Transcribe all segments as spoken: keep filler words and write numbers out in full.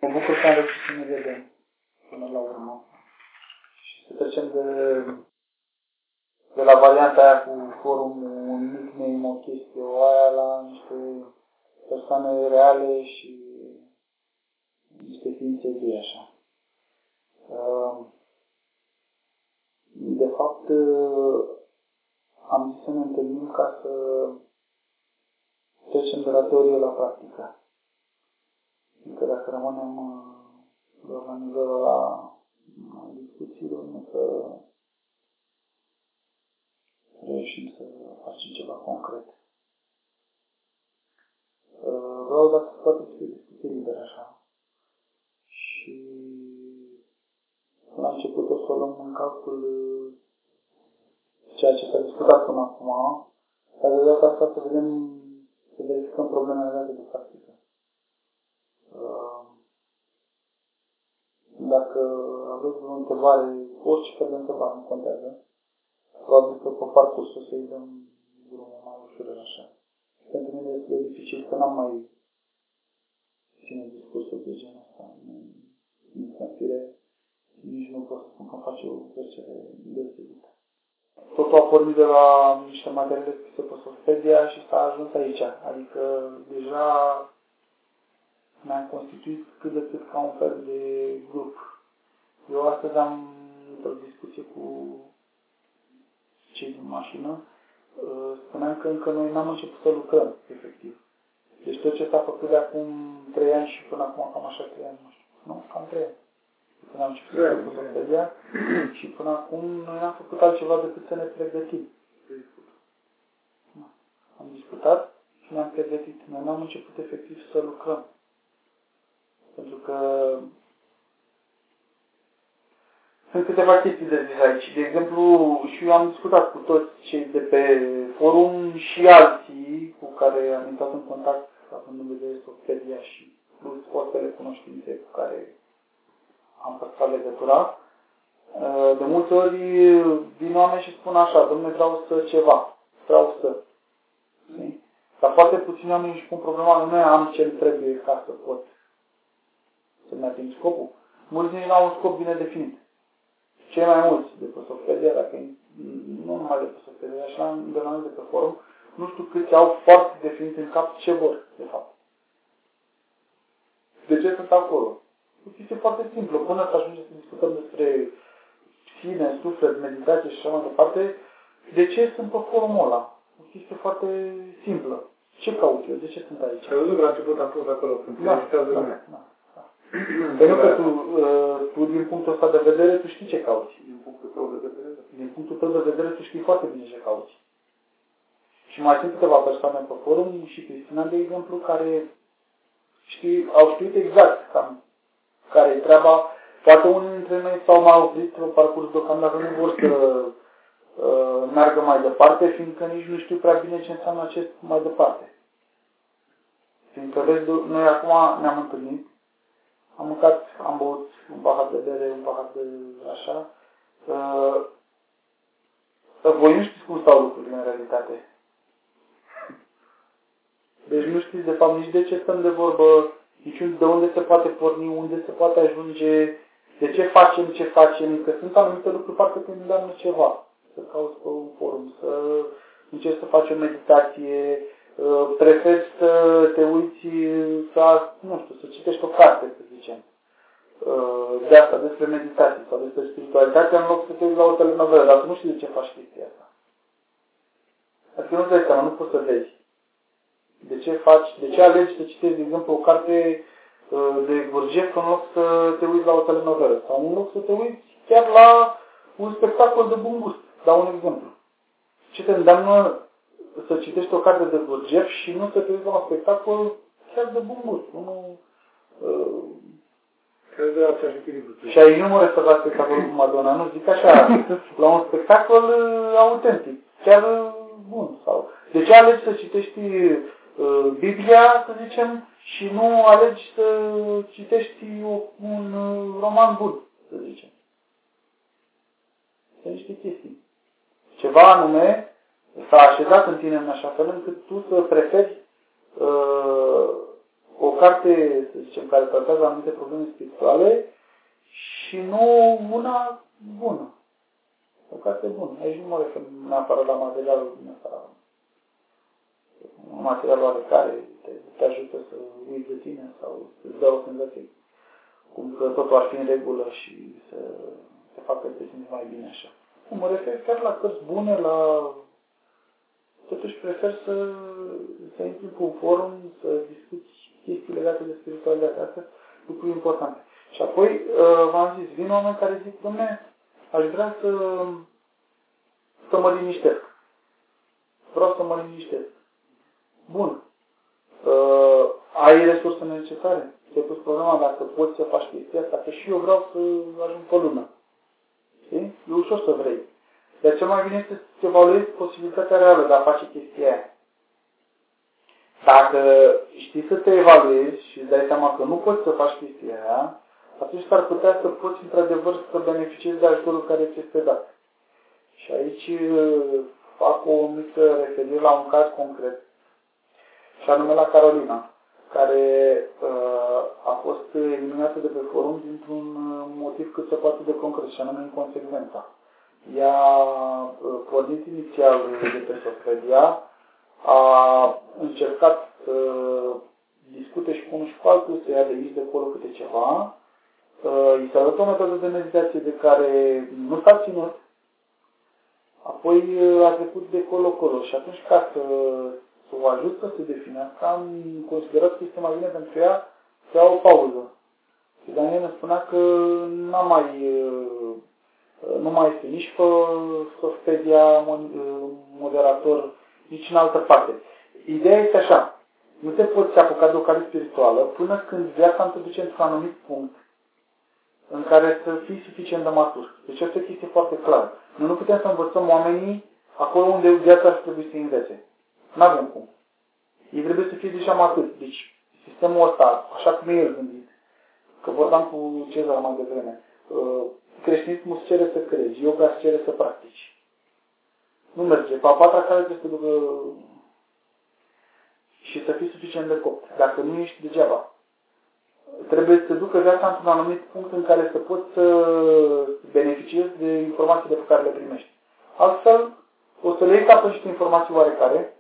Mă bucur că am reușit să ne vedem până la urmă și să trecem de, de la varianta aia cu forumul, un nickname, o chestie, o aia, la niște persoane reale și niște ființe vii așa. De fapt, am zis să ne întâlnim ca să trecem de la teorie la practică. Încă dacă rămânem la nivelul la discuțiilor, nu să reușim să facem ceva concret. Vreau, dacă se poate, să fie discuție liberă așa. Și la început o să o luăm în calcul ceea ce s-a discutat până acum, dar de data asta să vedem, să verificăm problemele legate de practică. Dacă aveți o întrebare, orice fel de întrebare, nu contează, probabil că pe parcursul o să-i dăm drumul mai ușor așa. Pentru mine este de dificil, că n-am mai ținut discursul de genul ăsta. Nici în fire, nici nu pot să spun că face o plăcere deosebită. Totul a pornit de la niște materiale scrise pe Softedia și s-a ajuns aici. Adică deja ne-am constituit cât de cât ca un fel de grup. Eu astăzi am într-o discuție cu cei din mașină. Spuneam că încă noi n-am început să lucrăm, efectiv. Deci tot ce s-a făcut de acum trei ani și până acum, cam așa trei ani, nu știu. Nu? Cam trei ani. Până am început să făcut Softedia și până acum noi n-am făcut altceva decât să ne pregătim. Am discutat și ne-am pregătit. Noi n-am început efectiv să lucrăm. Pentru că sunt câteva chestii de zis aici. De exemplu, și eu am discutat cu toți cei de pe forum și alții cu care am intrat în contact, având în vedere Softedia și plus fostele cunoștințe cu care am păstrat legătura. De multe ori vin oameni și spun așa: dom'le, vreau să ceva, vreau să. Dar foarte puțini oameni își pun problema: nu am ce-mi trebuie ca să pot să-mi ating scopul. Mulți nici n-au un scop bine definit. Cei mai mulți de pe Softedia, dacă nu numai de pe Softedia, și la de la noi de pe forum, nu știu câți au foarte definit în cap ce vor, de fapt. De ce sunt acolo? Este foarte simplu. Până să ajungem să discutăm despre sine, suflet, meditație și așa mai departe, de ce sunt pe forumul ăla? O chestie foarte simplă. Ce caut eu? De ce sunt aici? Ai văzut că la început am fost acolo, când da, meditează da, lumea. da. Pentru că tu, tu, din punctul ăsta de vedere, tu știi ce cauți. Din punctul tău de vedere? Din punctul tău de vedere, tu știi foarte bine ce cauți. Și mai sunt câteva persoane pe forum, și Cristina, de exemplu, care știi, au știut exact cam care e treaba. Poate unii dintre noi s-au mai oprit pe parcurs deocamdată, nu vor să uh, meargă mai departe, fiindcă nici nu știu prea bine ce înseamnă acest mai departe. Fiindcă, vezi, noi acum ne-am întâlnit, am mâncat, am băut un pahar de bere, un pahar de așa. Uh, voi nu știți cum stau lucrurile în realitate. Deci nu știți de fapt nici de ce stăm de vorbă, nici de unde se poate porni, unde se poate ajunge, de ce facem, ce facem, că sunt anumite lucruri parcă când îndeamnă ceva. Să cauți pe un forum, să încerci să faci o meditație, preferi să te uiți, să, nu știu, să citești o carte, să zicem, de asta, despre meditație sau despre spiritualitate, în loc să te uiți la o telenovelă, dar tu nu știi de ce faci chestia asta. Adică nu-ți dai seama, nu poți să vezi. De ce faci, de ce alegi să citești, de exemplu, o carte de Gurdjieff în loc să te uiți la o telenovelă? Sau în loc să te uiți chiar la un spectacol de bun gust. Dau un exemplu. Ce te îndeamnă să citești o carte de Gurdjieff și nu să te uiți la un spectacol chiar de bun gust? Nu, uh, Care de aceeași echilibru. și aici nu mă refer la spectacolul cu Madonna, nu, zic așa, la un spectacol uh, autentic, chiar uh, bun. Sau de ce alegi să citești uh, Biblia, să zicem, și nu alegi să citești o, un uh, roman bun, să zicem. Sunt niște chestii. Ceva anume s-a așezat în tine în așa fel încât tu să preferi uh, o carte, să zicem, care tratează anumite probleme spirituale și nu una bună. O carte bună. Aici nu mă refer neapărat la materialul din ăsta. Un material oarecare te, te ajută să uiți de tine sau să-ți dea o senzație cum că totul ar fi în regulă și să te facă să te simți mai bine așa. Mă refer chiar la cărți bune, la... Totuși prefer să, să intri pe un forum, să discuți chestii legate de spiritualitate. Astea sunt lucruri importante. Și apoi, v-am zis, vin oameni care zic, dom'le, aș vrea să, să mă liniștesc. Vreau să mă liniștesc. Bun. Uh, ai resursele necesare? Ți-ai pus problema dacă poți să faci chestia asta, că și eu vreau să ajung pe lume. Știi? E ușor să vrei. Dar cel mai bine este să evaluezi posibilitatea reală de a face chestia aia. Dacă știi să te evaluezi și îți dai seama că nu poți să faci chestia aia, atunci s-ar putea să poți într-adevăr să beneficiezi de ajutorul care ți este dat. Și aici fac o mică referire la un caz concret, și anume la Carolina, care uh, a fost eliminată de pe forum dintr-un motiv cât se poate de concret, și anume inconsecvența. Ea, uh, pornit inițial de pe Sofredia, a încercat să discute și cu unul și cu altul, să ia de aici, de acolo câte ceva. Uh, I s-a dat o metodă de meditație de care nu s-a ținut. Apoi a trecut de colo-colo și atunci ca să, să o ajut să se definească, am considerat că este mai bine pentru ea să ia o pauză. Și Daniel ne spunea că n-a mai, nu mai este nici pe Sofpedia moderator, nici în altă parte. Ideea este așa, nu te poți apuca de o cale spirituală până când viața nu te duce într-un anumit punct în care să fii suficient de matur. Deci asta e o chestie foarte clară. Noi nu putem să învățăm oamenii acolo unde viața ar trebui să învețe. Nu avem cum. Ei trebuie să fie deja maturi. Deci sistemul ăsta, așa cum e el gândit, că vorbeam cu Cezar mai devreme, creștinismul îți cere să crezi, yoga îți cere să practici. Nu merge. Pe a patra care trebuie să ducă și să fii suficient de copt. Dacă nu ești degeaba. Trebuie să ducă viața într-un anumit punct în care să poți să beneficiezi de informațiile pe care le primești. Altfel, o să le iei ca pe niște informații oarecare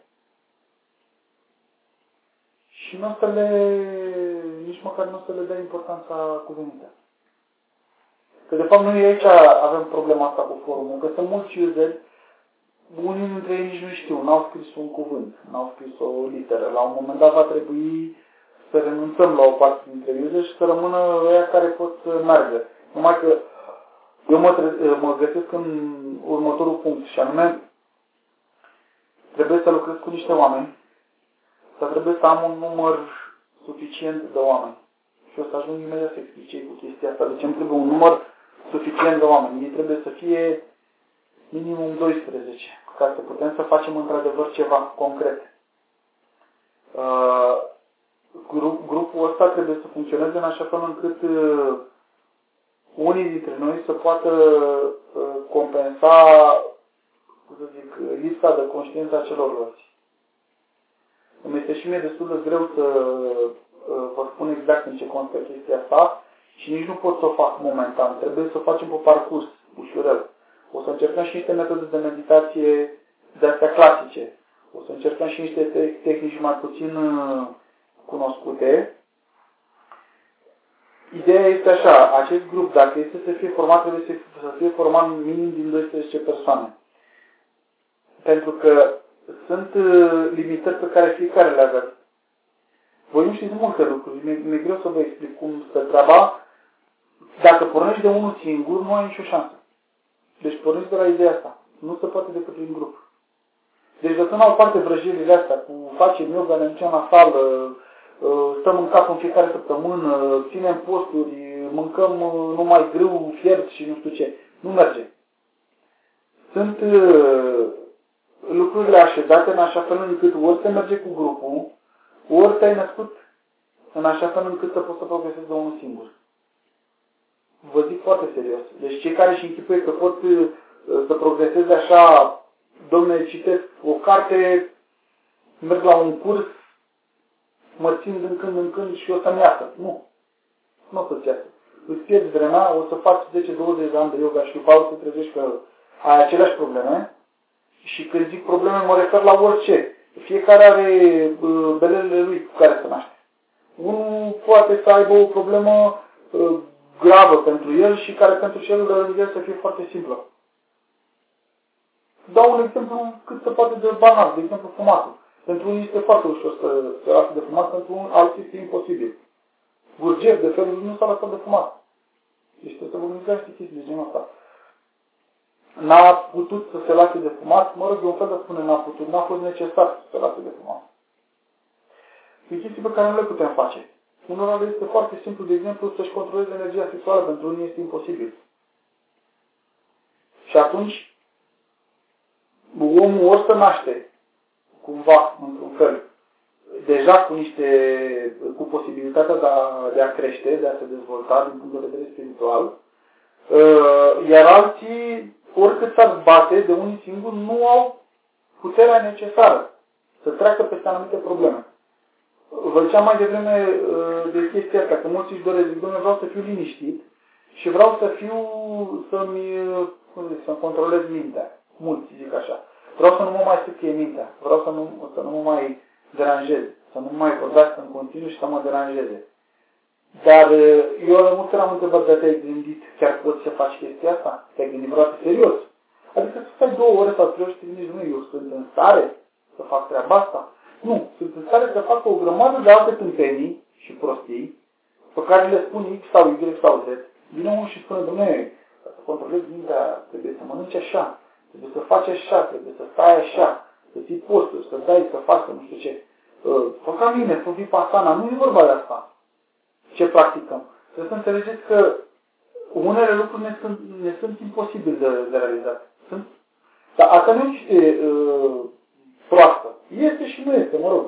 și nu o să le, nici măcar nu o să le dai importanța cuvenită. Că de fapt noi aici avem problema asta cu forumul, că sunt mulți useri, unii dintre ei nici nu știu, n-au scris un cuvânt, n-au scris o literă. La un moment dat va trebui să renunțăm la o parte dintre user și să rămână ăia care pot să meargă. Numai că eu mă, tre- mă găsesc în următorul punct și anume trebuie să lucrez cu niște oameni, dar trebuie să am un număr suficient de oameni. Și o să ajung imediat să explic ce cu chestia asta. Deci îmi trebuie un număr suficient de oameni. Ei trebuie să fie minimum doisprezece, ca să putem să facem într-adevăr ceva concret. Uh, grup, grupul ăsta trebuie să funcționeze în așa fel încât uh, unii dintre noi să poată uh, compensa, cum să zic, lipsa de conștiință a celorlalți. Îmi este și mie destul de greu să uh, vă spun exact în ce constă chestia asta și nici nu pot să o fac momentan. Trebuie să o facem pe parcurs, ușurel. O să încercăm și niște metode de meditație de astea clasice. O să încercăm și niște tehnici mai puțin uh, cunoscute. Ideea este așa, acest grup, dacă este să fie format, trebuie să fie, să fie format minim din doisprezece persoane. Pentru că sunt uh, limitări pe care fiecare le aveți. Voi nu știți multe lucruri, mi-e, mi-e greu să vă explic cum stă treaba. Dacă pornești de unul singur, nu ai nicio șansă. Deci porniți de la ideea asta. Nu se poate decât prin grup. Deci lăsăm la o parte vrăjirile astea, cu facem yoga, ne ducem la sală, stăm în cap în fiecare săptămână, ținem posturi, mâncăm numai grâu, fiert și nu știu ce. Nu merge. Sunt uh, lucrurile așezate în așa fel încât ori se merge cu grupul, ori te-ai născut în așa fel încât să poți să progresezi de unul singur. Vă zic foarte serios. Deci cei care își închipuie că pot uh, să progreseze așa, domne, citesc o carte, merg la un curs, mă țin din când în când și o să-mi iasă. Nu. Nu o să-ți iasă. Îți pierzi vremea, o să faci zece douăzeci de ani de yoga și după aceea o să te trezești că ai aceleași probleme. Și când zic probleme, mă refer la orice. Fiecare are uh, belele lui cu care se naște. Unul poate să aibă o problemă uh, gravă pentru el și care pentru celălalt de el să fie foarte simplă. Dau un exemplu cât se poate de banal, de exemplu fumatul. Pentru unii este foarte ușor să se lasă de fumat, pentru alții este imposibil. Gurgev de felul nu s-a lăsat de fumat. Deci trebuie să vă gândiți niște chestii de genul ăsta. N-a putut să se lase de fumat, mă rog, e un fel de spune n-a putut, n-a fost necesar să se lase de fumat. Sunt chestii pe care nu le putem face. Unora este foarte simplu, de exemplu, să-și controleze energia sexuală, pentru unii este imposibil. Și atunci, omul ori să naște, cumva, într-un fel, deja cu niște, cu posibilitatea de a, de a crește, de a se dezvolta din punct de vedere spiritual, iar alții, oricât s-ar bate, de unii singuri, nu au puterea necesară să treacă peste anumite probleme. Vă ziceam mai devreme de chestia asta, că mulți își doresc, zic, Doamne, vreau să fiu liniștit și vreau să fiu, să-mi, cum zic, să-mi controlez mintea. Mulți zic așa. Vreau să nu mă mai sufie mintea. Vreau să nu, să nu mă mai deranjez. Să nu mă mai vorbească în continuu și să mă deranjeze. Dar eu de multe ori am întrebat, de te-ai gândit, chiar poți să faci chestia asta? Te-ai gândit vreodată serios? Adică să stai două ore sau trei ore și te gândești, nu, eu sunt în stare să fac treaba asta? Nu, sunt în stare să fac o grămadă de alte tâmpenii și prostii pe care le spun X sau Y sau Z. Vine unul și spune, Dumnezeu, ca să controlezi mintea, trebuie să mănânci așa, trebuie să faci așa, trebuie să stai așa, să ții posturi, să dai, să faci, să nu știu ce. Fă ca mine, fă vipassana, nu e vorba de asta. Ce practicăm? Trebuie să înțelegeți că unele lucruri ne sunt, ne sunt imposibil de, de realizat. Sunt, dar asta nu este uh, proastă. Este și nu este, mă rog.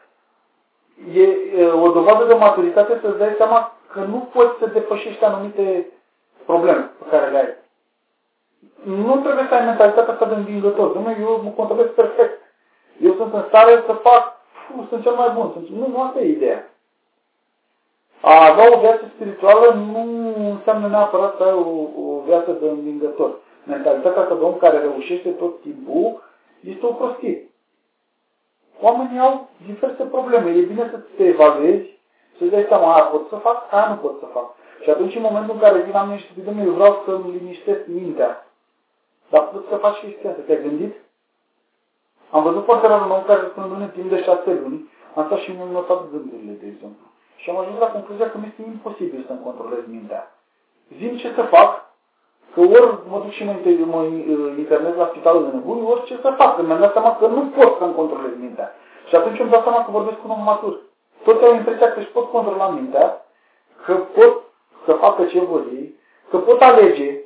E uh, o dovadă de maturitate să-ți dai seama că nu poți să depășești anumite probleme pe care le ai. Nu trebuie să ai mentalitatea asta de învingător. Dom'le, eu mă controlez perfect. Eu sunt în stare să fac, fu, sunt cel mai bun. Sunt, nu, nu asta e ideea. A avea o viață spirituală nu înseamnă neapărat să ai o, o viață de învingător. Mentalitatea asta de om care reușește tot timpul este o prostie. Oamenii au diverse probleme. E bine să te evaluezi, să-ți dai seama, a, pot să fac, a, nu pot să fac. Și atunci, în momentul în care vin la mine și zic, eu vreau să-mi liniștesc mintea. Dar pot să faci chestia asta. Te-ai gândit? Am văzut foarte rar un om care spune, în timp de șase luni, am stat și mi-am notat gândurile, de exemplu. Și am ajuns la concluzia că mi este imposibil să-mi controlez mintea. Zim ce să fac, că ori mă duc și mă, mă internez la spitalul de nebuni, ori ce să fac, că mi-am dat seama că nu pot să-mi controlez mintea. Și atunci îmi dau seama că vorbesc cu un om matur. Toți au impresia că își pot controla mintea, că pot să facă ce vor ei, că pot alege.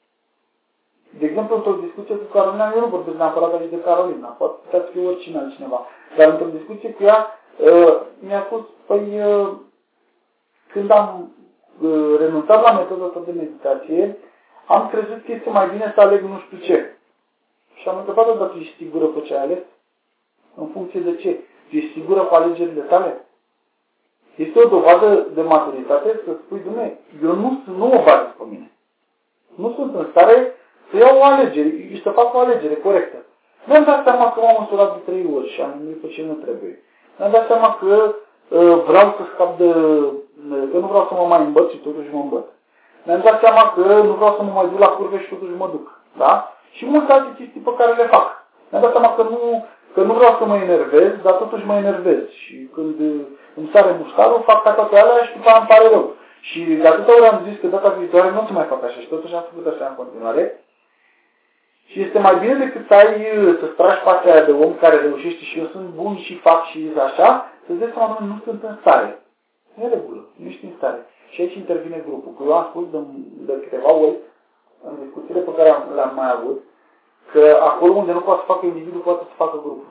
De exemplu, într-o discuție cu Carolina, eu nu vorbesc neapărat aici de Carolina, poate putea să fie oricine altcineva, dar într-o discuție cu ea, uh, mi-a spus, păi, uh, când am uh, renunțat la metoda asta de meditație, am crezut că este mai bine să aleg nu știu ce. Și am întrebat-o, dar tu ești sigură cu ce ai ales? În funcție de ce? Tu ești sigură cu alegerile tale? Este o dovadă de maturitate să spui, Dumnezeu, eu nu, nu o bazez pe mine. Nu sunt în stare să iau o alegere și să fac o alegere corectă. Mi-am dat seama că m-am măsurat de trei ori și am gândit pe ce nu trebuie. Mi-am dat seama că uh, vreau să scap de... că nu vreau să mă mai îmbăt și totuși mă îmbăt. Mi-am dat seama că nu vreau să mă mai duc la curve și totuși mă duc. Da? Și multe alte chestii pe care le fac. Mi-am dat seama că nu, că nu vreau să mă enervez, dar totuși mă enervez. Și când îmi sare muștarul, fac ca toate alea și după aia îmi pare rău. Și de atâta ori am zis că data viitoare nu o să mai fac așa și totuși am făcut așa în continuare. Și este mai bine decât să ai, să-ți tragi partea aia de om care reușește și eu sunt bun și fac și așa, să-ți dai seama, nu sunt în stare. E regulă, nu ești în stare. Și aici intervine grupul. Că eu am spus de, de câteva ori, în discuțiile pe care le-am mai avut, că acolo unde nu poate să facă individul, poate să facă grupul.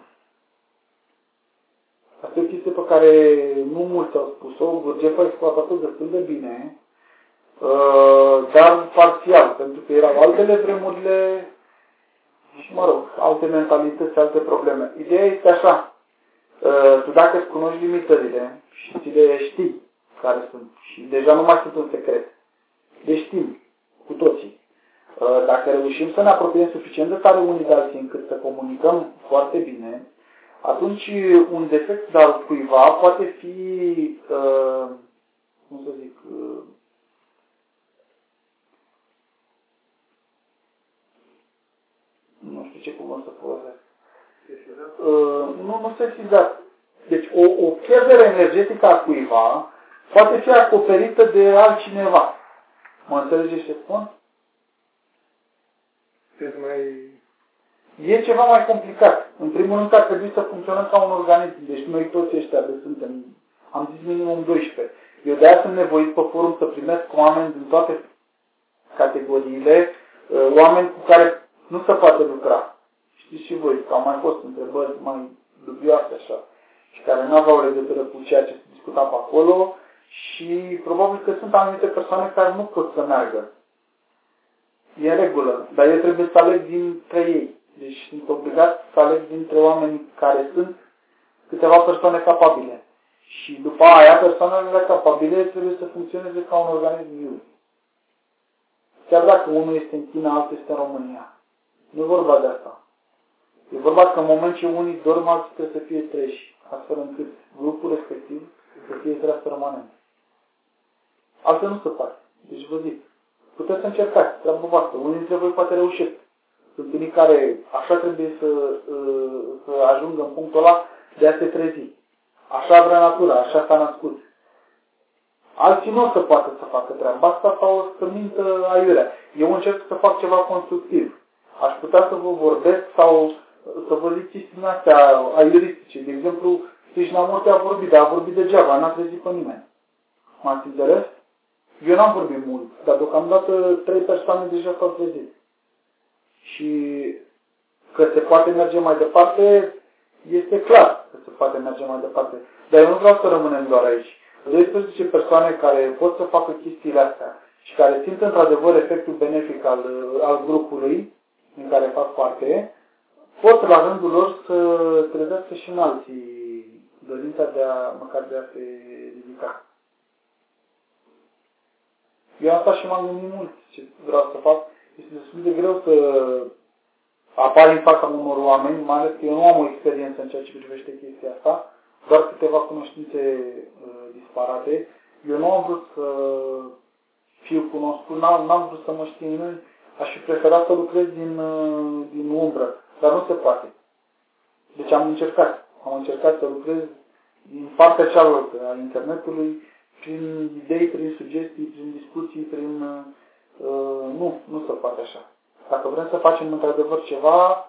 Asta e o chestie pe care nu mulți au spus-o. Gurdjieff a exploatat-o destul de bine, dar parțial, pentru că erau altele vremurile și, mă rog, alte mentalități, alte probleme. Ideea este așa, Tu dacă îți cunoști limitările și ți le știi care sunt și deja nu mai sunt un secret, le știm cu toții. Dacă reușim să ne apropiem suficient de tare unii de alții încât să comunicăm foarte bine, atunci un defect al cuiva poate fi, cum să zic, nu știu ce cuvânt să folosesc. Nu, nu sesizat. Deci o, o pierdere energetică a cuiva poate fi acoperită de altcineva. Mă înțelegeți ce spun? Mai... E ceva mai complicat. În primul rând ar trebui să funcționăm ca un organism. Deci noi toți ăștia de suntem, am zis minimum doisprezece. Eu de-aia sunt nevoit pe forum să primesc oameni din toate categoriile, oameni cu care nu se poate lucra. Știți și voi că au mai fost întrebări mai dubioase așa și care nu aveau legătură cu ceea ce se discuta pe acolo și probabil că sunt anumite persoane care nu pot să meargă. E în regulă, dar eu trebuie să aleg dintre ei. Deci sunt obligat să aleg dintre oameni care sunt câteva persoane capabile. Și după aia, persoanele capabile trebuie să funcționeze ca un organism viu. Chiar dacă unul este în China, altul este în România. Nu e vorba de asta. E vorba că în moment ce unii dorm, alții trebuie să fie treși, astfel încât grupul respectiv să fie tras permanent. Altfel nu se poate. Deci vă zic, puteți să încercați, treabă voastră. Unii dintre voi poate reușesc. Sunt unii care așa trebuie să, să ajungă în punctul ăla de a se trezi. Așa vrea natura, așa s-a născut. Alții nu o să poată să facă treaba asta sau o să mintă aiurea. Eu încerc să fac ceva constructiv. Aș putea să vă vorbesc sau să vă zic chestiile astea aiuristice. De exemplu, Krishnamurti a vorbit, dar a vorbit degeaba, n-a trezit pe nimeni. M-ați înțeles? Eu n-am vorbit mult, dar deocamdată trei persoane deja s-au trezit. Și că se poate merge mai departe, este clar că se poate merge mai departe. Dar eu nu vreau să rămânem doar aici. doisprezece persoane care pot să facă chestiile astea și care simt într-adevăr efectul benefic al, al grupului în care fac parte, pot la rândul lor să trezească și în alții dorința de a, măcar de a se ridica. Eu asta și m-am gândit mult ce vreau să fac. Este destul de greu să apar în fața unor oameni, mai ales că eu nu am o experiență în ceea ce privește chestia asta, doar câteva cunoștințe uh, disparate. Eu nu am vrut să fiu cunoscut, n-am, n-am vrut să mă știe nimeni, aș fi preferat să lucrez din, uh, din umbră, dar nu se poate. Deci am încercat, am încercat să lucrez din partea cealaltă a internetului, prin idei, prin sugestii, prin discuții, prin... Uh, nu, nu se poate așa. Dacă vrem să facem într-adevăr ceva,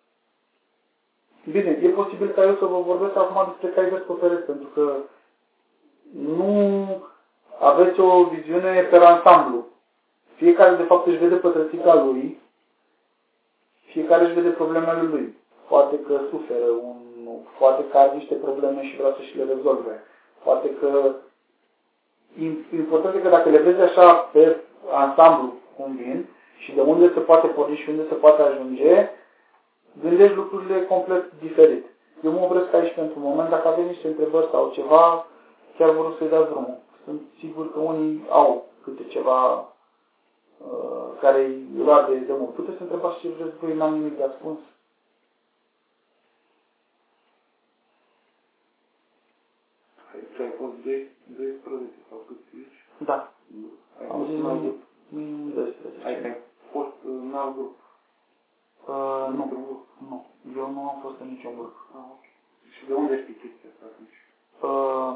bine, e posibil ca eu să vă vorbesc acum despre cai verzi pe pereți, pentru că nu aveți o viziune pe ansamblu. Fiecare, de fapt, își vede pătrățica lui, fiecare își vede problemele lui. Poate că suferă, un, poate că are niște probleme și vrea să și le rezolve. Poate că important e că dacă le vezi așa pe ansamblu cum vin și de unde se poate porni și unde se poate ajunge, gândești lucrurile complet diferit. Eu mă opresc aici pentru un moment. Dacă aveți niște întrebări sau ceva, chiar vă rog să-i dați drumul. Sunt sigur că unii au câte ceva uh, care îi lua de, de mult. Puteți să întrebați ce vreți voi, n-am nimic de ascuns. Tu ai fost doisprezece sau cât zici? Da. Ai Am fost zis în alt grup? doisprezece. Ai fost în alt grup? Uh, nu. Grup? Nu. Eu nu am fost în niciun grup. Ah, ok. Și de unde știi chestia asta atunci? Uh,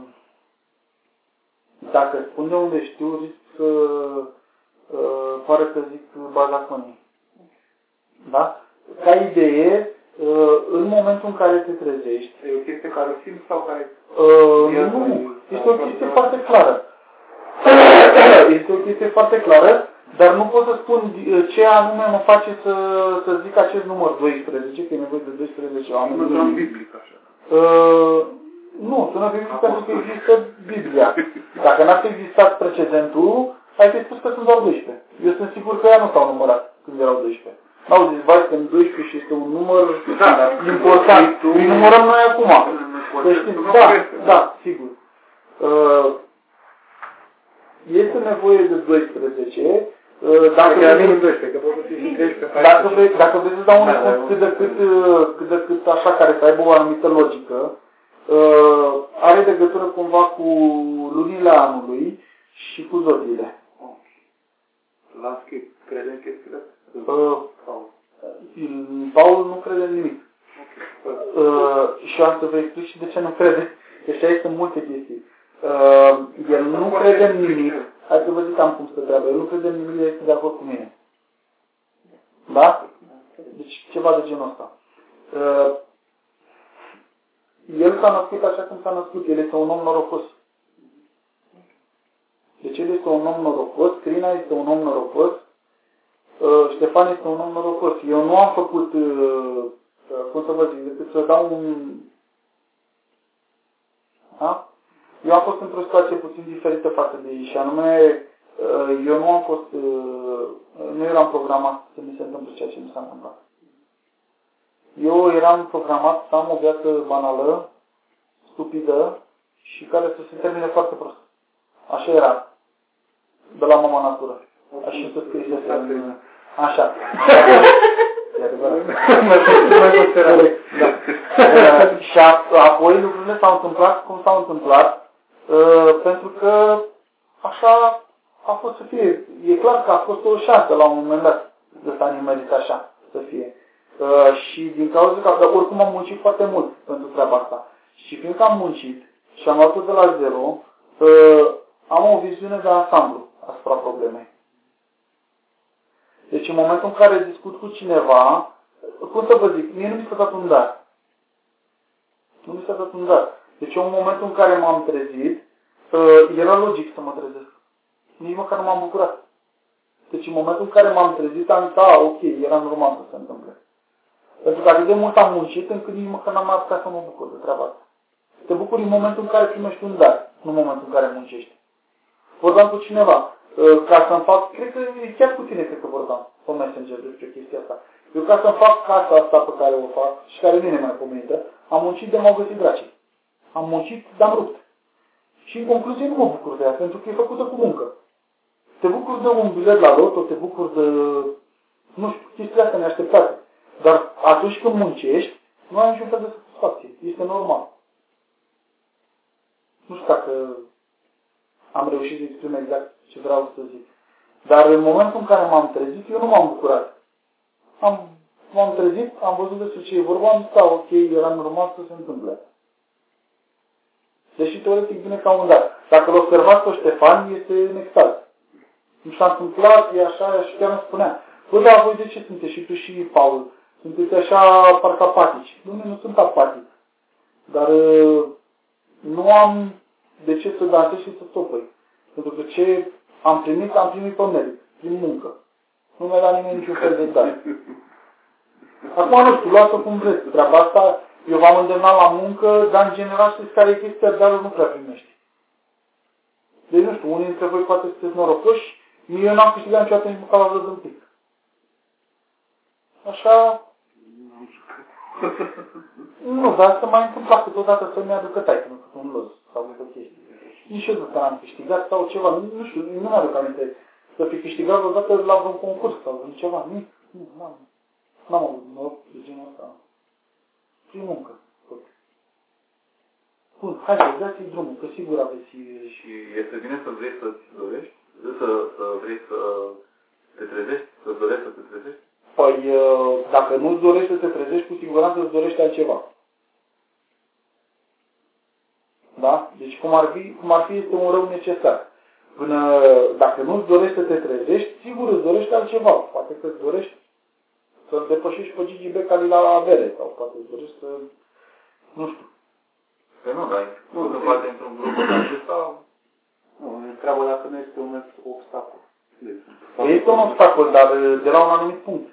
dacă spun de unde știu, risc să uh, pare că zic bazaconii. Da? Ca idee, uh, în momentul în care te trezești... E o chestie care o simți sau care... Uh, nu, este o chestie foarte clară. Este o chestie foarte clară, dar nu pot să spun ce anume mă face să, să zic acest număr doisprezece, că e nevoie de doisprezece oameni. Nu sună biblic așa. Uh, nu, sună biblic pentru că există Biblia. Dacă n-ar fi existat precedentul, ai fi spus că sunt doar doisprezece. Eu sunt sigur că ea nu s-au numărat când erau doisprezece. N-au zis, vai, că în doisprezece și este un număr da, dar important. Îi numărăm noi acum. În știți, da, da, sigur. Uh, este nevoie de doisprezece. Uh, dacă vreți, doisprezece, că pot fi și treisprezece, dacă, vreți, dacă vreți să dau un răspuns cât de cât, cât de cât așa care să aibă o anumită logică, uh, are legătură cumva cu lunile anului și cu zodiile. La schimb, crede în chestiile Uh, Paul nu crede în nimic. Okay. Uh, și am să vă explic și de ce nu crede. Deci aici sunt multe chestii. Uh, el nu crede în nimic. Hai să vă zic cam cum se treabă. El nu crede în nimic, este de acord cu mine. Da? Deci ceva de genul ăsta. Uh, el s-a născut așa cum s-a născut. El este un om norocos. Deci el este un om norocos. Crina este un om norocos. Uh, Ștefan este un om norocos. Eu nu am făcut, uh, cum să vă zic, decât să dau un... Da? Eu am fost într-o situație puțin diferită față de ei și anume, uh, eu nu am fost, uh, nu eram programat să mi se întâmple ceea ce mi s-a întâmplat. Eu eram programat să am o viață banală, stupidă și care să se termine foarte prost. Așa era. De la mama natură. Așa să scrie în... Așa. E adevărat. Da. Și apoi lucrurile s-au întâmplat cum s-au întâmplat, uh, pentru că așa a fost să fie. E clar că a fost o șansă la un moment dat de s-a nimerit așa să fie. Uh, și din cauza că oricum am muncit foarte mult pentru treaba asta. Și fiindcă am muncit și am luat de la zero, uh, am o viziune de ansamblu asupra problemei. Deci în momentul în care discut cu cineva, cum să vă zic, mie nu mi s-a dat un dar. Nu mi s-a dat un dar. Deci eu în momentul în care m-am trezit, era logic să mă trezesc. Nici măcar nu m-am bucurat. Deci în momentul în care m-am trezit, am zis, a, ok, era normal să se întâmple. Pentru că atât de mult am muncit, încât nici măcar n-am mai apucat să mă bucur de treaba asta. Te bucuri în momentul în care primești un dar, nu în momentul în care muncești. Vorbeam cu cineva. Ca să-mi fac, cred că chiar cu tine cred că vorbeam pe Messenger despre chestia asta. Eu ca să-mi fac casa asta pe care o fac și care nu e mai pomenită, am muncit de m-au găsit dracii. Am muncit, dar am rupt. Și în concluzie nu mă bucur de ea, pentru că e făcută cu muncă. Te bucuri de un bilet la loto, te bucuri de, nu știu, chestiile astea neașteptate. Dar atunci când muncești, nu ai niciun fel de satisfacție. Este normal. Nu știu dacă am reușit să exprim exact ce vreau să zic. Dar în momentul în care m-am trezit, eu nu m-am bucurat. Am, m-am trezit, am văzut despre ce e vorba, am zis, da, ok, era normal să se întâmple. Deși teoretic vine ca un dar. Dacă îl observați pe Ștefan, este în extaz. Nu s-a întâmplat, e așa, și chiar îmi spunea, bă, da, voi de ce sunteți și tu și Paul? Sunteți așa parcă apatici. Nu, nu sunt apatic. Dar nu am de ce să dansez și să stopăi. Pentru că ce am primit, am primit pe merit, prin muncă. Nu mi-a dat nimeni niciun fel de dar. Acum nu știu, luați-o cum vreți. Treaba asta, eu v-am îndemnat la muncă, dar în general știți care e chestia, darul nu prea primești. Deci nu știu, unii dintre voi poate sunteți norocoși, eu n-am câștigat niciodată nici măcar la văd un pic. Așa... Nu, dar să mai întâmpla câteodată să-mi aducă taică, nu câte un loz sau câte chestii. Nici eu că n-am câștigat sau ceva, nu, nu știu, nu mi-aduc aminte să fi câștigat vreodată la vreun concurs sau vreun ceva, nici, nu, n-am, n-am avut noroc de genul ăsta. Prin muncă, tot. Bun, hai să dați-i drumul, că sigur aveți... Și este bine să vrei să-ți dorești? Să, să vrei să te trezești? Să-ți dorești să te trezești? Păi, dacă nu-ți dorești să te trezești, cu siguranță îți dorești altceva. Da? Deci cum ar fi, cum ar fi este un rău necesar. Până dacă nu-ți dorești să te trezești, sigur îți dorești altceva. Poate că îți dorești să depășești pe Gigi Becali la avere. Sau poate îți dorești să... Nu știu. Că nu, dar nu se poate într-un grup acesta. Nu, ne întreabă dacă nu este un obstacol. Este un obstacol, dar de la un anumit punct.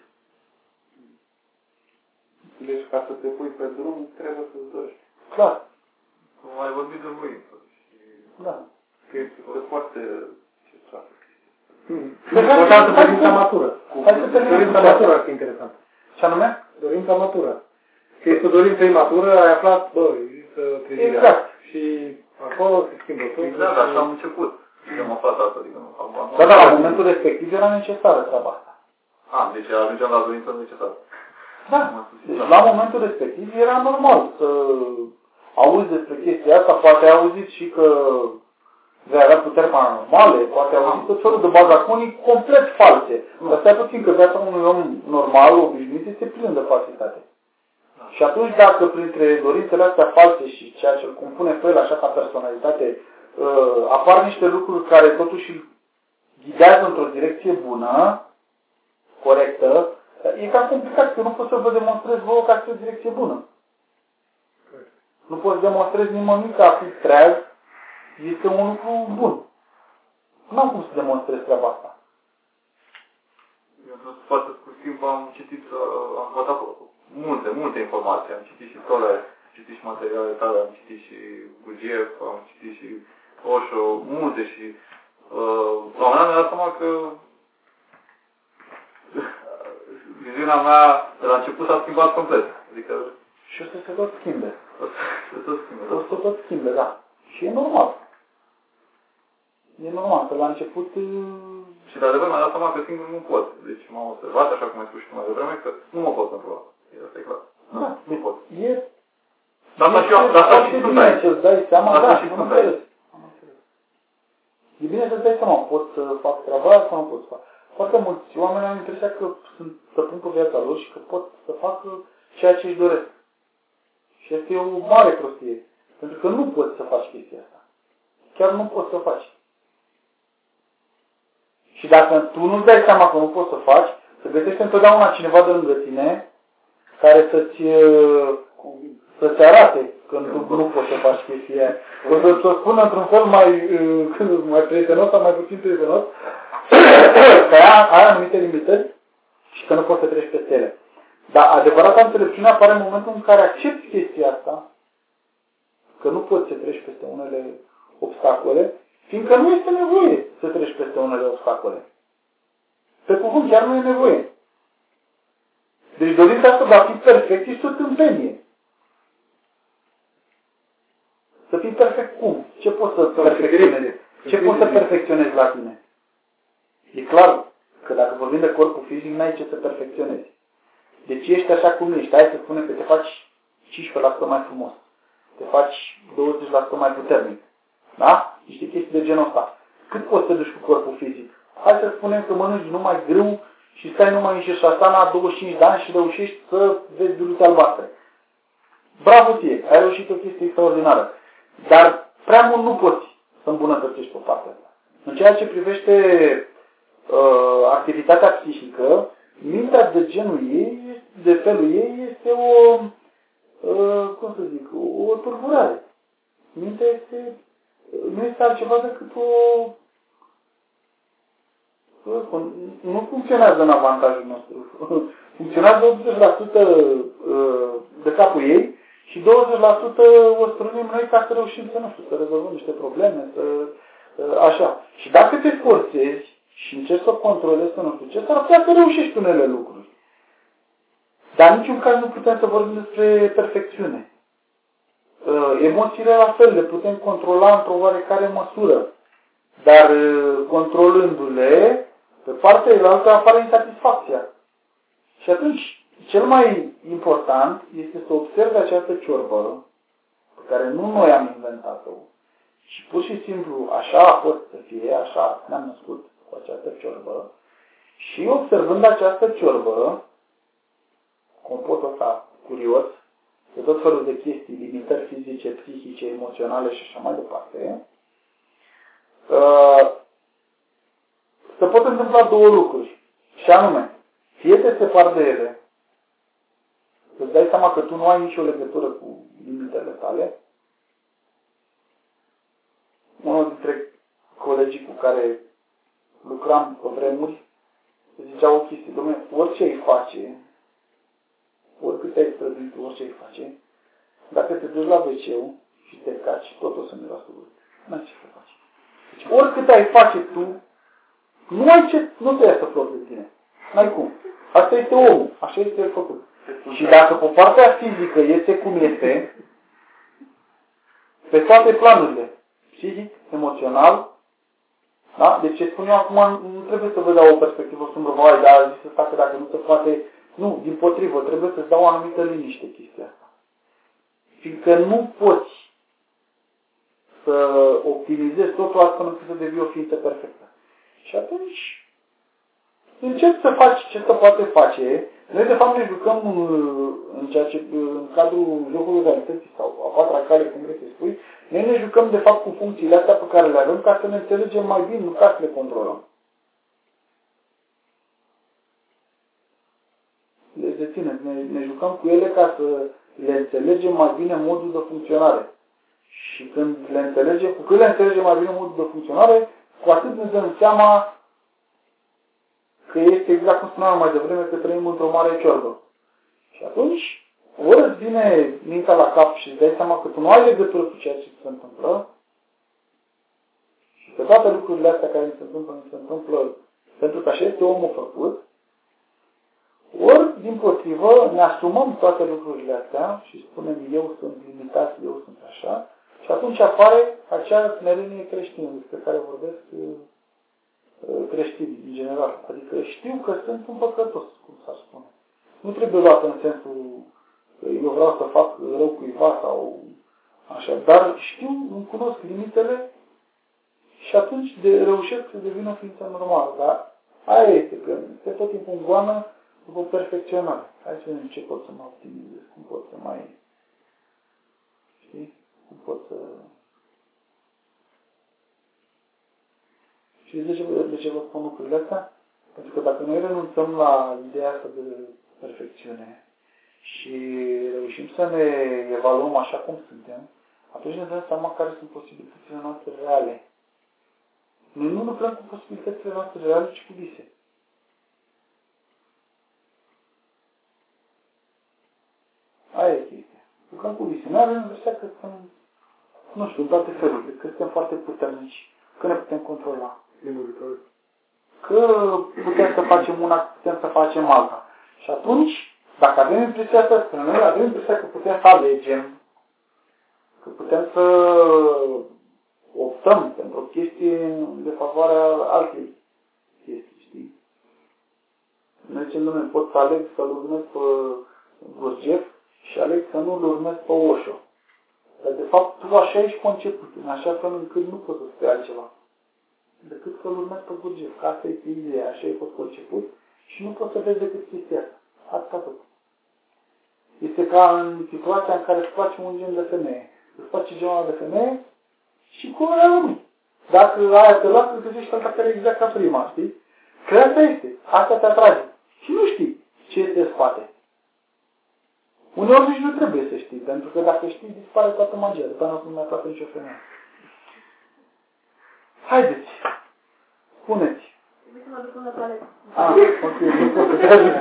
Deci ca să te pui pe drum, trebuie să-ți dorești. Clar. Nu ai vorbit de voință. Da. Că este foarte... Ce soartă. Importantă dorința matură. Hai să terminăm. Dorința matură ar fi interesant. Ce anume? Dorința matură. Că este o dorință imatură, ai aflat, bă, trezirea. Exact. Și acolo se schimbă tot. Exact, așa am început. Și am aflat asta, adică nu am bani. Da, da, la momentul respectiv era necesară treaba asta. A, deci ajungeam la dorință necesară. Da. Deci la momentul respectiv era normal să auzi despre chestia asta, poate ai auzit și că vei avea puteri paranormale, poate ai auzit tot felul de bazaconii complet false. Dar stai puțin că viața unui om normal, obișnuit, este plină de falsitate. Da. Și atunci dacă printre dorințele astea false și ceea ce îl compune pe el așa ca personalitate, uh, apar niște lucruri care totuși îl ghidează într-o direcție bună, corectă, e cam complicat, că nu poți să vă demonstrezi vouă că asta e o direcție bună. Nu poți demonstrezi nimănui că a fi treaz este un lucru bun. Nu am cum să demonstrezi treaba asta. Eu într-o foarte scurt timp am citit, am învățat multe, multe informații. Am citit și Tole, am citit și materiale tale, am citit și Gurdjieff, am citit și Osho, multe și uh, la un moment dat mi-am dat seama că viziunea mea de la început s-a schimbat complet. Adică și o să se tot schimbe. O să se tot schimbe, da. O să se tot schimbe, da. Și e normal. E normal, că la început... Și de adevăr mi-am dat seama că singur nu pot. Deci m-am observat, așa cum ai spus și tu mai devreme, că nu mă pot controla. Asta e clar. Da, nu pot. E... Dar asta și eu, dar asta și sunt aici. să-ți dai seama, asta da, și am sunt înțeles. aici. Am înțeles. E bine să-ți dai seama, pot să fac treaba aia sau nu pot să fac. Foarte mulți oameni au impresia că sunt stăpân pe viața lor și că pot să facă ceea ce își doresc. Și este o mare prostie. Pentru că nu poți să faci chestia asta. Chiar nu poți să faci. Și dacă tu nu-ți dai seama că nu poți să faci, să găsești întotdeauna cineva de lângă tine care să-ți, să-ți arate că tu nu poți să faci chestia aia. O să-ți o spună într-un fel mai, mai prietenos sau mai puțin prietenos că ea are anumite limitări și că nu poți să treci peste ele. Dar adevărata înțelepciune apare în momentul în care accepti chestia asta, că nu poți să treci peste unele obstacole, fiindcă nu este nevoie să treci peste unele obstacole. Pe cuvânt, chiar nu e nevoie. Deci dorința asta de a fi perfect este o tâmpenie. Să fii perfect cum? Ce poți să perfecționezi? Ce poți să perfecționezi la tine? E clar că dacă vorbim de corpul fizic, n-ai ce să perfecționezi. Deci ești așa cum ești. Hai să spunem că te faci cincisprezece la sută mai frumos. Te faci douăzeci la sută mai puternic. Da? Niște chestii de genul ăsta. Cât poți să duci cu corpul fizic? Hai să spunem că mănânci numai grâu și stai numai în șeșasana douăzeci și cinci de ani și reușești să vezi biluțe albastre. Bravo ție! Ai reușit o chestie extraordinară. Dar prea mult nu poți să îmbunătățești pe partea asta. În ceea ce privește uh, activitatea psihică, mintea de genul ei, de felul ei, este o, uh, cum să zic, o, o turburare. Mintea este, nu este altceva decât o... Nu funcționează în avantajul nostru. Funcționează optzeci la sută de capul ei și douăzeci la sută o strunim noi ca să reușim să, nu știu, să rezolvăm niște probleme, să, așa. Și dacă te forțezi și încerci să o controlezi, să nu știu ce, s-ar putea să reușești unele lucruri. Dar în niciun caz nu putem să vorbim despre perfecțiune. Emoțiile la fel le putem controla într-o oarecare măsură. Dar controlându-le, pe partea elaltă apare insatisfacția. Și atunci, cel mai important este să observi această ciorbă, pe care nu noi am inventat-o, și pur și simplu așa a fost să fie, așa ne-am născut cu această ciorbă, și observând această ciorbă, compotul ăsta curios, de tot felul de chestii, limitări fizice, psihice, emoționale și așa mai departe, se pot întâmpla două lucruri. Și anume, fie te separi de ele, să-ți dai seama că tu nu ai nicio legătură cu limitele tale. Unul dintre colegii cu care lucram pe vremuri zicea o chestie, dom'le, orice îi face, oricât ai străduit, orice îi face, dacă te duci la ve ce și te caci, tot o să miroasă urât. N-ai ce să faci. Deci oricât ai face tu, nu ai ce, nu te ia să floți de tine. N-ai cum. Asta este omul. Așa este el făcut. Și dacă pe partea fizică este cum este, pe toate planurile. Psihic, emoțional. Da? Deci ce spun eu acum, nu trebuie să vă dau o perspectivă sumbră, vai, dar zis să facă dacă nu se poate. Nu, dimpotrivă, trebuie să-ți dau o anumită liniște chestia asta. Fiindcă nu poți să optimizezi totul astfel încât să devii o ființă perfectă. Și atunci încerci să faci ce se poate face. Noi, de fapt, ne jucăm în, ceea ce, în cadrul jocului realității sau a patra cale, cum vrei să spui, noi ne jucăm, de fapt, cu funcțiile astea pe care le avem ca să ne înțelegem mai bine, nu ca să le controlăm. Le deținem, ne, ne jucăm cu ele ca să le înțelegem mai bine modul de funcționare. Și când le înțelegem, cu cât le înțelegem mai bine modul de funcționare, cu atât ne dăm seama că este exact cum spuneam mai devreme, că trăim într-o mare ciorbă. Și atunci, ori îți vine mintea la cap și îți dai seama că tu nu ai legătură cu ceea ce se întâmplă și că toate lucrurile astea care se întâmplă, se întâmplă pentru că așa este omul făcut, ori, din potrivă, ne asumăm toate lucrurile astea și spunem eu sunt limitat, eu sunt așa, și atunci apare acea smerenie creștină despre care vorbesc creștini, în general. Adică știu că sunt un păcătos, cum s-ar spune. Nu trebuie luat în sensul că eu vreau să fac rău cuiva sau așa, dar știu, îmi cunosc limitele și atunci de, reușesc să devin o ființă normală. Dar aia este, că este tot timpul în goană după perfecționare. Hai să vedem ce pot să mă optimizez, cum pot să mai... Știi? Cum pot să... Și de ce, de ce vă spun lucrurile astea? Pentru că dacă noi renunțăm la ideea asta de perfecțiune și reușim să ne evaluăm așa cum suntem, atunci ne dăm seama care sunt posibilitățile noastre reale. Noi nu lucrăm cu posibilitățile noastre reale, ci cu vise. Aia e chestia. Lucrăm cu vise. Noi avem impresia că suntem, nu știu, în toate felurile, că suntem foarte puternici, că ne putem controla. Că putem să facem una, că putem să facem alta. Și atunci, dacă avem impresia asta, că noi avem impresia că putem să alegem, că putem să optăm pentru o chestie de favoarea altei chestii, știi? Noi ce nume pot să aleg să-l urmez pe Gurdjieff și aleg să nu-l urmez pe Osho. Dar de fapt tu așa ești conceput, în așa fel încât nu poți să spui altceva decât să-l urmezi pe Gurdjieff. Că asta este ideea, așa ai fost conceput și nu poți să vezi decât chestia asta. Asta tot. Este ca în situația în care îți place un gen de femeie. Îți place genul de femeie și cu aia rămâi. Dacă aia te lasă, îți găsești alta care e exact ca prima, știi? Că asta este. Asta te atrage. Și nu știi ce este în spate. Uneori nici nu trebuie să știi, pentru că dacă știi, dispare toată magia. După nu mai aproape nicio femeie. Haideți! Puneți! Trebuie să mă duc în toaletă. Ah, ok, nu pot să te ajut.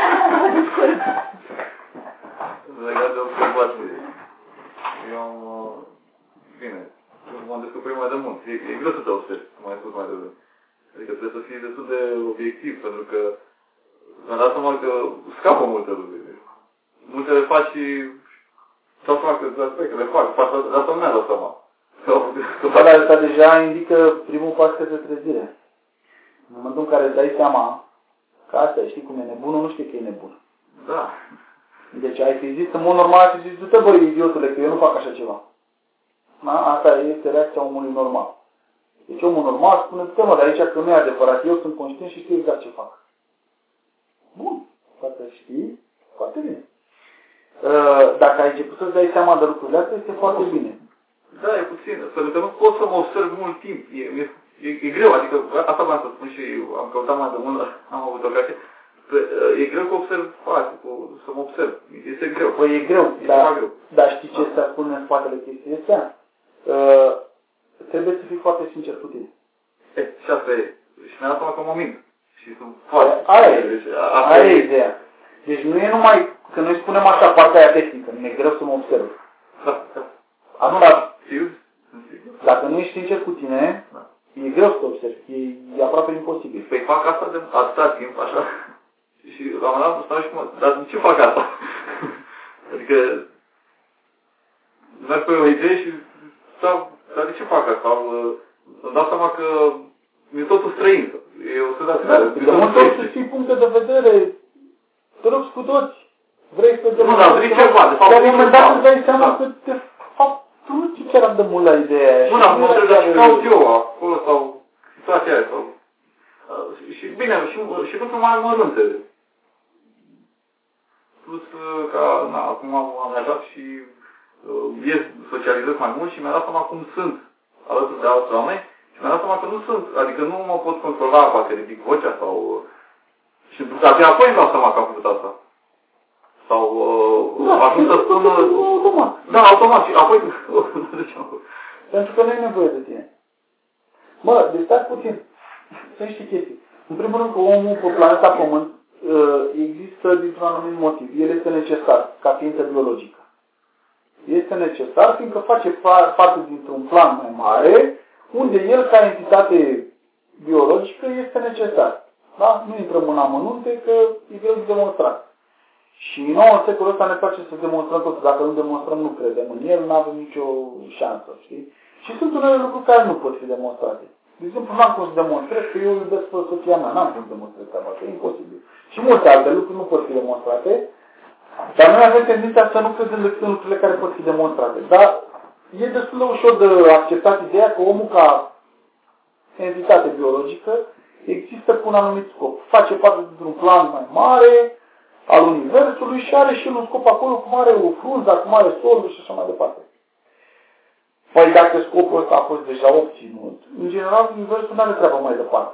Legat de observație. Eu am... Bine, m-am descoperit mai de mult. E, e greu să te observi, cum ai spus mai devreme. Adică trebuie să fii destul de obiectiv, pentru că mi-am dat seama că scapă multe lucruri. Multe le faci și sau fac că le fac, dar asta nu mi-a dat seama. Dar asta deja indică primul pas către trezire. În momentul în care îți dai seama că asta, știi cum e, nebunul nu știe că e nebun. Da. Deci ai fi zis în mod normal, ai fi zis, du-te băi, idiotule, că eu nu fac așa ceva. Da? Asta este reacția omului normal. Deci omul normal spune, du-te mă, de aici că nu e adevărat, eu sunt conștient și știu exact ce fac. Bun. Dacă știi, foarte bine. Dacă ai început să-ți dai seama de lucrurile astea, este foarte bine. Da, e puțin. Pentru că nu pot să mă observ mult timp. E, e, e, e greu. Adică asta vreau să spun și am căutat mai de mult, am avut ocazie. E greu că observ față, să mă observ. Este greu. Păi e greu, e dar, greu. dar știi ce se ascunde în spatele chestiei astea? Uh, trebuie să fii foarte sincer cu tine. E, și asta e. Și mi-a dat seama că mă mint. Și sunt foarte. Aia e. Deci, aia e ideea. Deci nu e numai că noi spunem așa partea aia tehnică, mi-e greu să mă observ. Da, da. Asta, Știu? dacă nu ești sincer cu tine, da. E greu să te observi. E, e aproape imposibil. Păi fac asta de atâta timp, așa. Și la un moment dat stau și mă, dar de ce fac asta? Adică merg pe o idee și dar, dar de ce fac asta? Sau, îmi dau seama că e totul străin. Eu sunt de Da, de multe ori să știi puncte de vedere, te rog cu toți. Vrei să te Nu, dar vrei ceva, de fapt, la un moment dat îți dai seama da. că, de fapt, tu nu ți chiar de mult la ideea aia. Nu, dar mă întreb, dar ce caut eu acolo sau situația aia sau... Și bine, și, și lucruri mai mărunte. Plus că, na, acum am angajat și uh, ies, socializez mai mult și mi-a dat seama cum sunt alături de alți oameni și mi-a dat seama că nu sunt, adică nu mă pot controla, poate ridic vocea sau... Și abia apoi îmi dau seama că am făcut asta. Sau uh, da, ajung să spun... automat. Da, automat. Și apoi... Pentru că nu e nevoie de tine. Mă, deci stai puțin. Să niște chestii. În primul rând că omul pe planeta Pământ uh, există dintr-un anumit motiv. El este necesar ca ființă biologică. Este necesar fiindcă face parte dintr-un plan mai mare unde el ca entitate biologică este necesar. Da? Nu intrăm în amănunte că e greu de demonstrat. Și nouă în secolul ăsta ne place să demonstrăm tot. Dacă nu demonstrăm, nu credem în el, nu avem nicio șansă, știi? Și sunt unele lucruri care nu pot fi demonstrate. De exemplu, n-am cum să demonstrez că eu iubesc pe soția mea. N-am cum să demonstrez treaba asta, e imposibil. Și multe alte lucruri nu pot fi demonstrate, dar noi avem tendința să nu credem decât în lucrurile care pot fi demonstrate. Dar e destul de ușor de acceptat ideea că omul ca entitate biologică există cu un anumit scop. Face parte dintr-un plan mai mare al Universului și are și un scop acolo cum are o frunză, cum are solul și așa mai departe. Păi dacă scopul ăsta a fost deja obținut, în general Universul nu are treabă mai departe.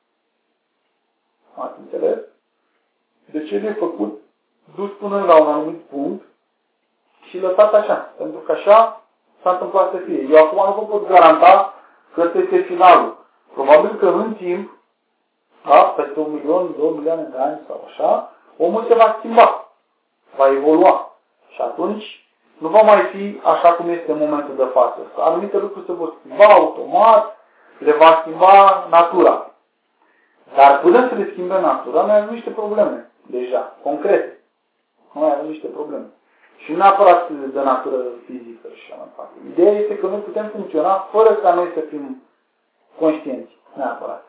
Ați înțeles? Deci el e făcut, dus până la un anumit punct și lăsat așa. Pentru că așa s-a întâmplat să fie. Eu acum nu vă pot garanta că ăsta este finalul. Probabil că în timp, da, peste un milion, două milioane de ani sau așa, omul se va schimba, va evolua. Și atunci nu va mai fi așa cum este în momentul de față. Anumite lucruri se vor schimba automat, le va schimba natura. Dar până să le schimbe natura, noi avem niște probleme deja, concrete. Noi avem niște probleme. Și nu neapărat de natură fizică și așa mai departe. Ideea este că noi putem funcționa fără ca noi să fim conștienți, neapărat.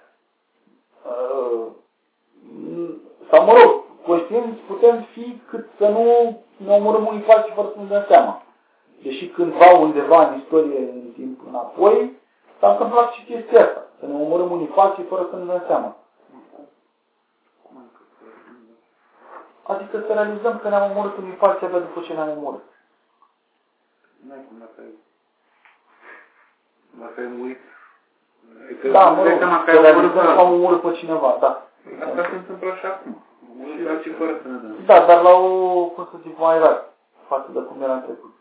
Sau mă rog, conștienți putem fi cât să nu ne omorâm unii pe alții fără să ne dăm seama. Deși cândva, undeva în istorie, în timp înapoi, s-a întâmplat și chestia asta. Să ne omorâm unii pe alții fără să ne dăm seama. Adică să realizăm că ne-am omorât unii pe alții abia după ce ne-am omorât. N-ai cum, dacă ai... Dacă ai murit... Da, mă rog, să realizăm că am omorât pe cineva, da. Asta se întâmplă și acum. Și la ce fără să ne dăm. Da, dar la o, cum să zic, mai rar față de cum era în trecut.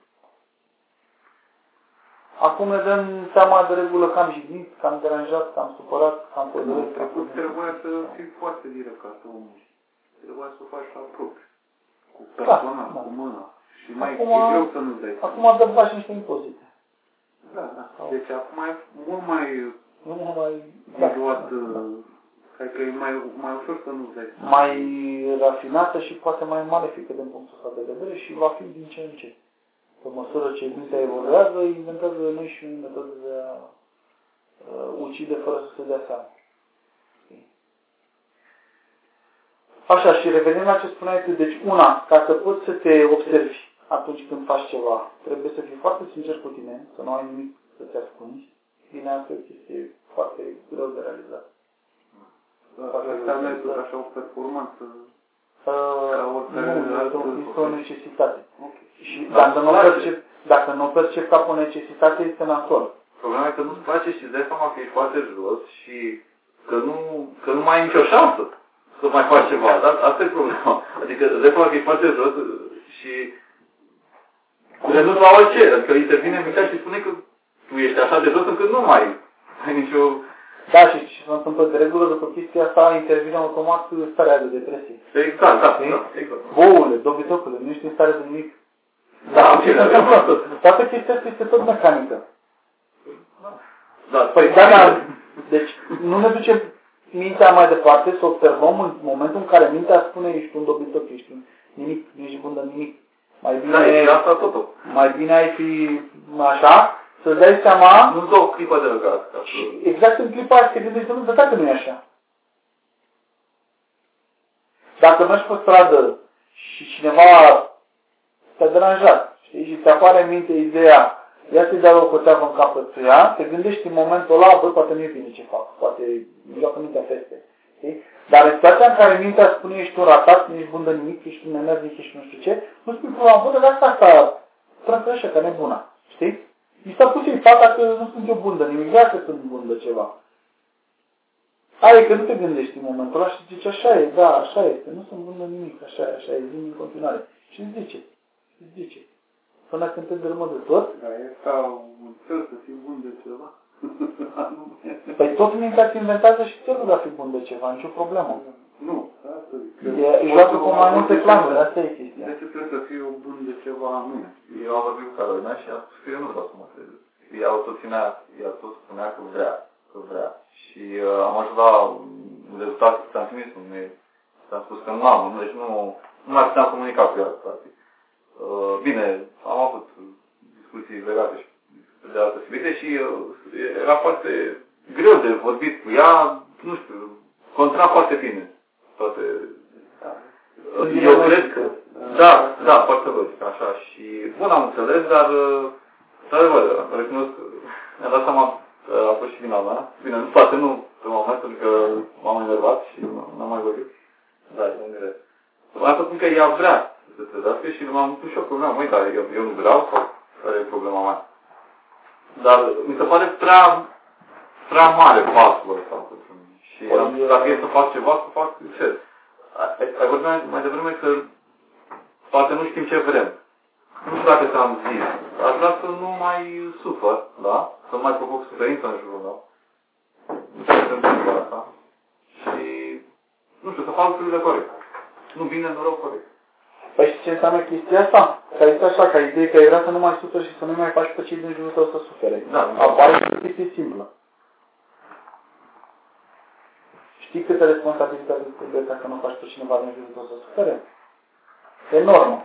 Acum ne dăm seama de regulă că am jignit, că am deranjat, că am supărat, că am fost În trecut trebuia să fii foarte direct ca să omori. Trebuia să o faci la propriu. Cu personal, da, cu mâna. Și mai acum, e greu să nu-ți dai seama. Acum dăm bași niște impozite. Da, da. Deci acum e mult mai... Nu mai... Diluat, da. Cred că e mai, mai ușor să nu-ți dai seama. Mai rafinată și poate mai malefică din punctul ăsta de vedere și va fi din ce în ce. Pe măsură ce mintea evoluează, inventează noi și metode de a uh, ucide fără să se dea seama. Așa, și revenim la ce spuneai tu. Deci, una, ca să poți să te observi atunci când faci ceva, trebuie să fii foarte sincer cu tine, să nu ai nimic să te ascunzi. Bine, asta este foarte greu de realizat. Asta nu e tot așa o performanță. Nu, este o necesitate. Okay. Și dacă nu, percep, dacă nu percep ca o necesitate, este nasol. Problema e că nu-ți place și îți dai seama că ești foarte jos și că nu, că nu mai ai nicio șansă să mai faci ceva. Dar asta e problema. Adică îți dai seama că ești foarte jos și renunți la orice. Adică intervine mintea și spune că tu ești așa de jos încât nu mai ai nicio... Da, și ce se întâmplă de regulă, după chestia asta, intervine automat starea de depresie. Exact, da, da, exact. Boule, dobitocule, nu ești în stare de nimic. Da, dar ce se întâmplă? Toată chestia asta este tot mecanică. Da. Păi, da, da, deci nu ne ducem mintea mai departe, să observăm în momentul în care mintea spune ești un dobitoc, ești un nimic, nu ești bun de nimic. Mai bine, da, e asta totul. Mai bine ai fi așa, să-ți dai seama... Nu-ți dau o clipă de răgaz. Și exact în clipa aia te gândești, nu, dar dacă nu e așa. Dacă mergi pe stradă și cineva te-a deranjat, știi, și ți apare în minte ideea, ia să-i dai o coteavă în capățuia, te gândești în momentul ăla, bă, poate nu e bine ce fac, poate îmi joacă mintea feste. Știi? Dar în situația în care mintea spune ești un ratat, nu ești bun de nimic, ești un energic, ești nu știu ce, nu spui problema, bă, dar asta asta, trăsă așa, că nebuna. Știi? Mi s-a pus în fața că nu sunt eu bun de nimic, vrea că sunt bun de ceva. Aia e că nu te gândești în momentul ăla și zici, așa e, da, așa este, nu sunt bun de nimic, așa e, așa e, zi în continuare. Și îți zice, îți zice. Până când te dărâmă de tot. Da, e ca un fel să fii bun de ceva. Păi tot mintea îți inventează și țelul de a fi bun de ceva, nicio problemă. Nu, asta zic. E joacă cu mai multe clanuri, asta e chestia. De ce trebuie să fiu bun de ceva anume? Eu am vorbit cu Carolina și am spus că eu nu vreau să mă trezesc. Ea o tot ținea, ea tot spunea că vrea, că vrea. Și uh, am ajuns la rezultatul că ți-am trimis un mail. Ți-am spus că nu am, deci nu, nu mai puteam comunica cu ea, practic. Uh, bine, am avut discuții legate și de alte subiecte și uh, era foarte greu de vorbit cu ea, nu știu, contra foarte bine. Toate... Uh, eu cred că... Da, da, foarte logic, așa. Și, bun, am înțeles, dar, într-adevăr, recunosc că mi-am dat seama că a fost și vina mea. Bine, nu, poate nu pe moment, pentru că m-am enervat și n-am mai vorbit. Da, e un direct. Asta spun că ea vrea să se trezească și m-am pus și o problemă. Măi, dar eu, eu nu vreau sau care e problema mea? Dar mi se pare prea, prea mare pasul ăsta pentru mine. Și dacă e să fac ceva, să fac ce? Ai vorbit mai devreme că poate nu știm ce vrem. Nu știu dacă ți-am zis. Aș vrea să nu mai sufăr, da? Să nu mai provoc suferință în jurul meu. Nu știu ce se întâmplă asta. Și, nu știu, să fac lucrurile corect. Nu bine, nu rău, corect. Păi și ce înseamnă chestia asta? Că este așa, ca idee că ai vrea să nu mai suferi și să nu mai faci pe cei din jurul tău să sufere. Da. Apare și o chestie simplă. Știi câtă responsabilitate trebuie dacă nu faci pe cineva din jurul tău să sufere? Enormă.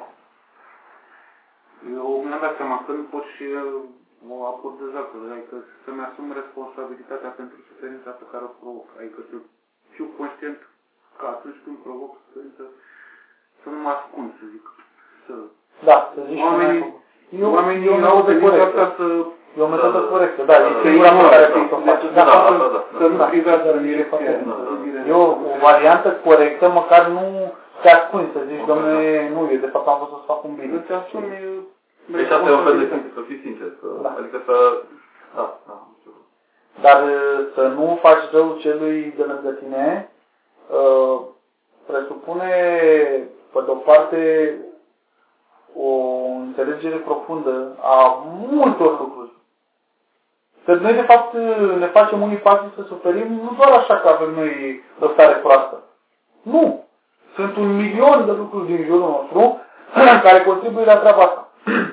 Eu mi-am dat seama că nu pot și o aport dezactul, adică să-mi asum responsabilitatea pentru suferința pe care o provoc. Adică să fiu conștient că atunci când provoc suferință, să nu mă ascund, să zic. Să... Da, să zici oamenii, că eu, oamenii eu au tendința asta să... E o metodă corectă, da, e singura pe care trebuie să o faci. Da, da, da. Să nu privească în direcție. E o variantă corectă, măcar nu te ascunzi, să zici, domnule, nu, eu de fapt am vrut să-ți fac un bine. Îți asumi... Deci asta e un fel de sincer, să fii sincer. Adică să... Da, da, nu știu. Dar să nu faci rău celui de lângă tine, presupune, pe de-o parte, o înțelegere profundă a multor lucruri. Că noi, de fapt, ne facem unii pași să suferim, nu doar așa că avem noi o stare proastă. Nu! Sunt un milion de lucruri din jurul nostru care contribuie la treaba asta.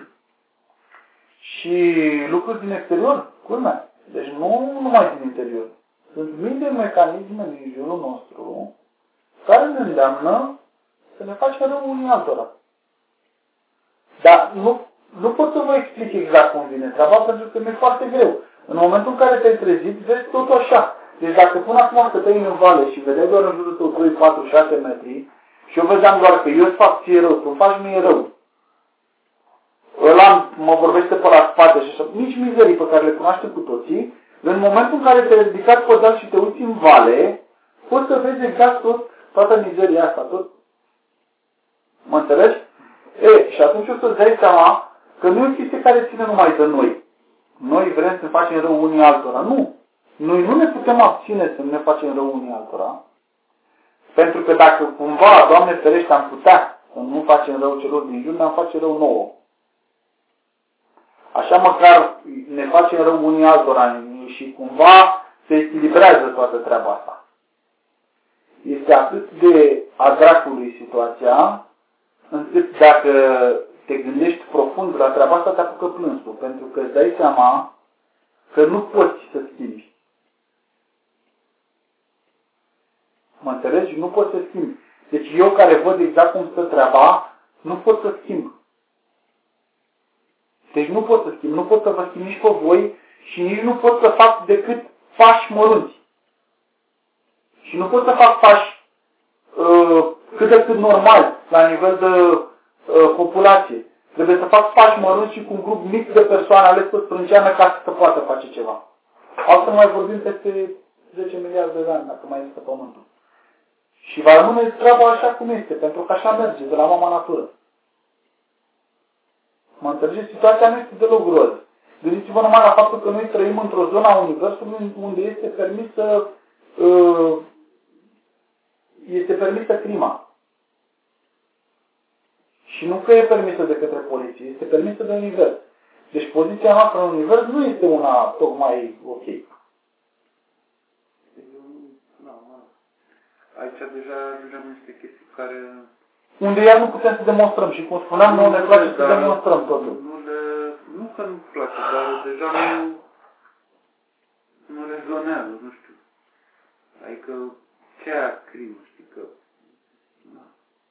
Și lucruri din exterior, culmea. Deci nu numai din interior. Sunt mii de mecanisme din jurul nostru care ne îndeamnă să ne facem rău unii altora. Dar nu, nu pot să vă explic exact cum vine treaba, pentru că mi-e foarte greu. În momentul în care te-ai trezit, vezi totul așa. Deci dacă până acum stăteai în vale și vedeai doar în jurul tău doi, patru, șase metri și eu vedeam doar că eu îți fac ție rău, tu îmi faci mie rău. Ăla mă vorbește pe la spate și așa, mici mizerii pe care le cunoaște cu toții, în momentul în care te-ai ridicat pe deal și te uiți în vale, poți să vezi exact tot, toată mizeria asta, tot. Mă înțelegi? E, și atunci o să-ți dai seama că nu e o chestie care ține numai de noi. Noi vrem să ne facem rău unii altora. Nu. Noi nu ne putem abține să ne facem rău unii altora. Pentru că dacă cumva, Doamne ferește, am putea să nu facem rău celor din jur, ne-am face rău nouă. Așa măcar ne facem rău unii altora și cumva se echilibrează toată treaba asta. Este atât de a dracului situația, încât dacă te gândești profund la treaba asta, te apucă plânsul, pentru că îți dai seama că nu poți să schimbi. Mă înțelegi? Nu poți să schimbi. Deci eu care văd exact cum stă treaba, nu pot să schimb. Deci nu pot să schimb, nu pot să vă schimb nici pe voi și nici nu pot să fac decât pași mărunți. Și nu pot să fac pași uh, cât de cât normal la nivel de uh, populație. Trebuie să fac pași mărunți și cu un grup mic de persoane ales pe sprânceană ca să se poată face ceva. Altfel mai vorbim peste zece miliarde de ani, dacă mai este Pământul. Și va rămâne treaba așa cum este, pentru că așa merge, de la mama natură. Mă înțelegeți? Situația nu este deloc groază. Gândiți-vă numai la faptul că noi trăim într-o zonă a Universului unde este permisă uh, este permisă crima. Și nu că e permisă de către poliție, este permisă de Univers. Deci poziția noastră în Univers nu este una tocmai ok. Aici deja ajungem niște chestii care... Unde iar nu putem să demonstrăm și cum spuneam, nu ne place să demonstrăm totul. Nu, le, nu că nu place, dar deja nu, nu rezonează, nu știu. Adică ce aia crimă, știi?